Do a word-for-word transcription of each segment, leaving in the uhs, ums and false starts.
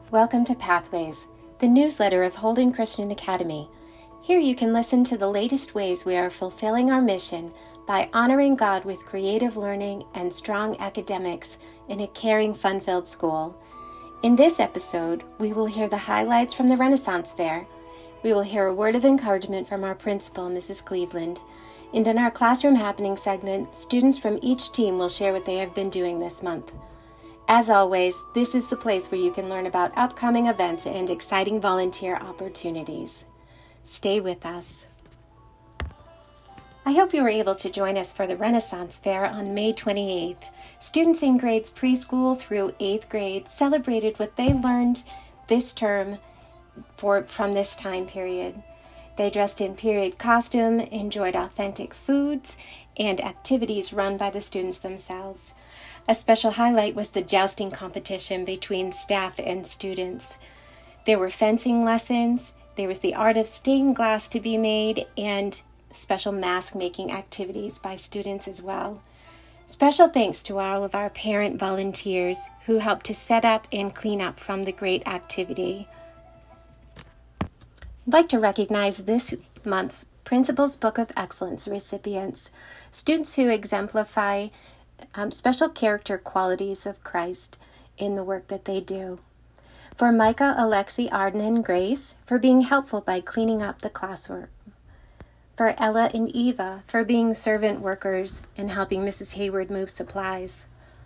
Welcome to Pathways, the newsletter of Holden Christian Academy. Here you can listen to the latest ways we are fulfilling our mission by honoring God with creative learning and strong academics in a caring, fun-filled school. In this episode, we will hear the highlights from the Renaissance Fair. We will hear a word of encouragement from our principal, Missus Cleveland. And in our Classroom Happening segment, students from each team will share what they have been doing this month. As always, this is the place where you can learn about upcoming events and exciting volunteer opportunities. Stay with us. I hope you were able to join us for the Renaissance Fair on May twenty-eighth. Students in grades preschool through eighth grade celebrated what they learned this term for, from this time period. They dressed in period costume, enjoyed authentic foods, and activities run by the students themselves. A special highlight was the jousting competition between staff and students. There were fencing lessons, there was the art of stained glass to be made, and special mask making activities by students as well. Special thanks to all of our parent volunteers who helped to set up and clean up from the great activity. I'd like to recognize this month's Principal's Book of Excellence recipients, students who exemplify Um, special character qualities of Christ in the work that they do. For Micah, Alexi, Arden, and Grace, for being helpful by cleaning up the classwork. For Ella and Eva, for being servant workers and helping Missus Hayward move supplies.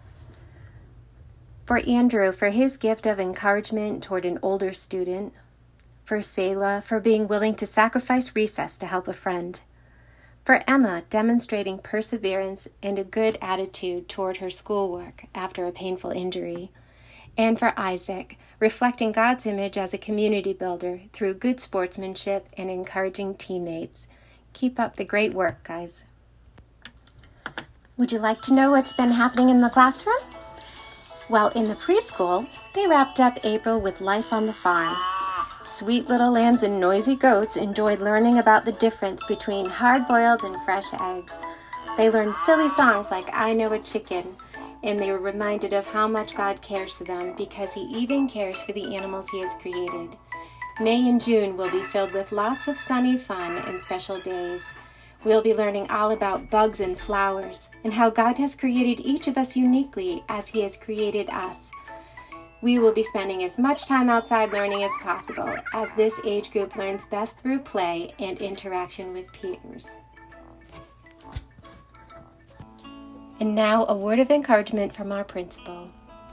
For Andrew, for his gift of encouragement toward an older student. For Selah, for being willing to sacrifice recess to help a friend. For Emma, demonstrating perseverance and a good attitude toward her schoolwork after a painful injury. And for Isaac, reflecting God's image as a community builder through good sportsmanship and encouraging teammates. Keep up the great work, guys. Would you like to know what's been happening in the classroom? Well, in the preschool, they wrapped up April with Life on the Farm. Sweet little lambs and noisy goats enjoyed learning about the difference between hard-boiled and fresh eggs. They learned silly songs like I Know a Chicken, and they were reminded of how much God cares for them because He even cares for the animals He has created. May and June will be filled with lots of sunny fun and special days. We'll be learning all about bugs and flowers and how God has created each of us uniquely as He has created us. We will be spending as much time outside learning as possible, as this age group learns best through play and interaction with peers. And now, a word of encouragement from our principal.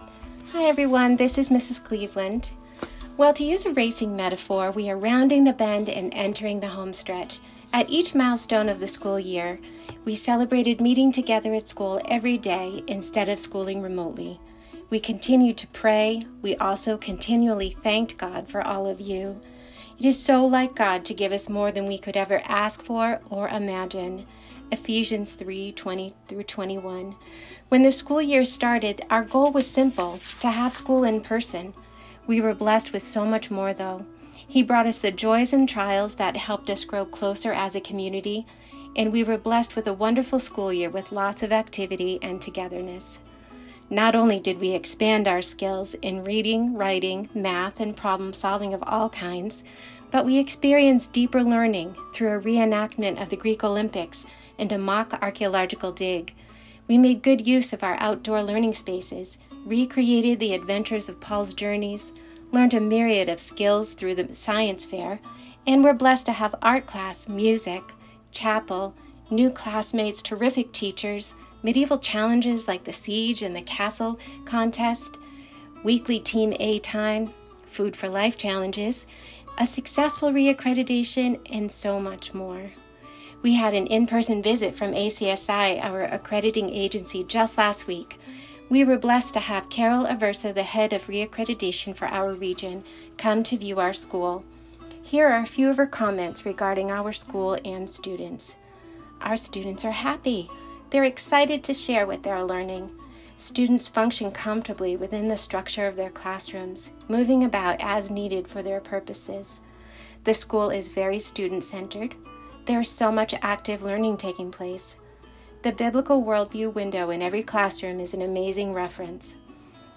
Hi everyone, this is Missus Cleveland. Well, to use a racing metaphor, we are rounding the bend and entering the home stretch. At each milestone of the school year, we celebrated meeting together at school every day instead of schooling remotely. We continued to pray. We also continually thanked God for all of you. It is so like God to give us more than we could ever ask for or imagine. Ephesians three twenty through twenty-one. When the school year started, our goal was simple, to have school in person. We were blessed with so much more, though. He brought us the joys and trials that helped us grow closer as a community, and we were blessed with a wonderful school year with lots of activity and togetherness. Not only did we expand our skills in reading, writing, math, and problem solving of all kinds, but we experienced deeper learning through a reenactment of the Greek Olympics and a mock archaeological dig. We made good use of our outdoor learning spaces, recreated the adventures of Paul's journeys, learned a myriad of skills through the science fair, and were blessed to have art class, music, chapel, new classmates, terrific teachers, medieval challenges like the siege and the castle contest, weekly Team A time, Food for Life challenges, a successful reaccreditation, and so much more. We had an in-person visit from A C S I, our accrediting agency, just last week. We were blessed to have Carol Aversa, the head of reaccreditation for our region, come to view our school. Here are a few of her comments regarding our school and students. Our students are happy. They're excited to share what they're learning. Students function comfortably within the structure of their classrooms, moving about as needed for their purposes. The school is very student-centered. There is so much active learning taking place. The biblical worldview window in every classroom is an amazing reference.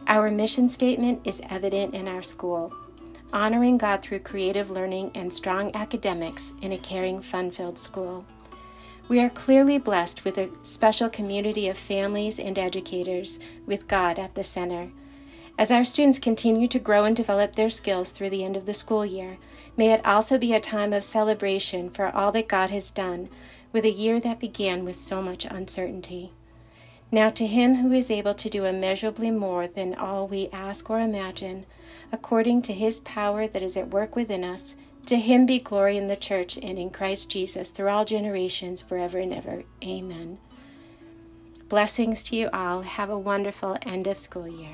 Our mission statement is evident in our school, honoring God through creative learning and strong academics in a caring, fun-filled school. We are clearly blessed with a special community of families and educators with God at the center. As our students continue to grow and develop their skills through the end of the school year, may it also be a time of celebration for all that God has done with a year that began with so much uncertainty. Now to Him who is able to do immeasurably more than all we ask or imagine, according to His power that is at work within us, to Him be glory in the church and in Christ Jesus through all generations, forever and ever. Amen. Blessings to you all. Have a wonderful end of school year.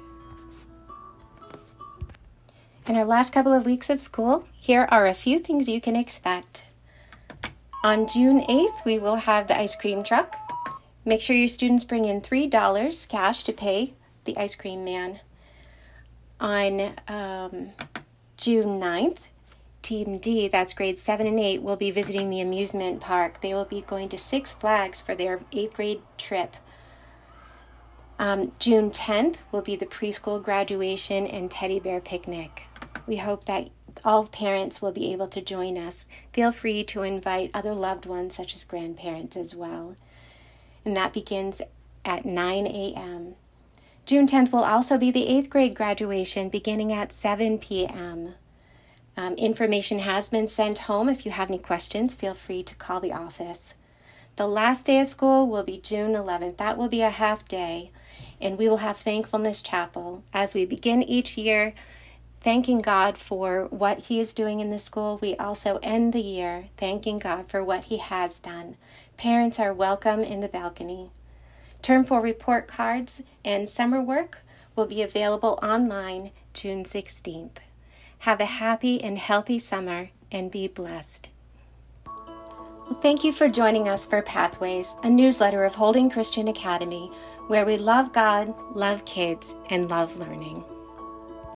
In our last couple of weeks of school, here are a few things you can expect. On June eighth, we will have the ice cream truck. Make sure your students bring in three dollars cash to pay the ice cream man. On um, June ninth, Team D, that's grades seven and eight, will be visiting the amusement park. They will be going to Six Flags for their eighth grade trip. Um, June tenth will be the preschool graduation and teddy bear picnic. We hope that all parents will be able to join us. Feel free to invite other loved ones, such as grandparents, as well. And that begins at nine a.m. June tenth will also be the eighth grade graduation, beginning at seven p.m. Um, information has been sent home. If you have any questions, feel free to call the office. The last day of school will be June eleventh. That will be a half day, and we will have Thankfulness Chapel. As we begin each year thanking God for what He is doing in the school, we also end the year thanking God for what He has done. Parents are welcome in the balcony. Term four report cards and summer work will be available online June sixteenth. Have a happy and healthy summer and be blessed. Well, thank you for joining us for Pathways, a newsletter of Holding Christian Academy, where we love God, love kids, and love learning.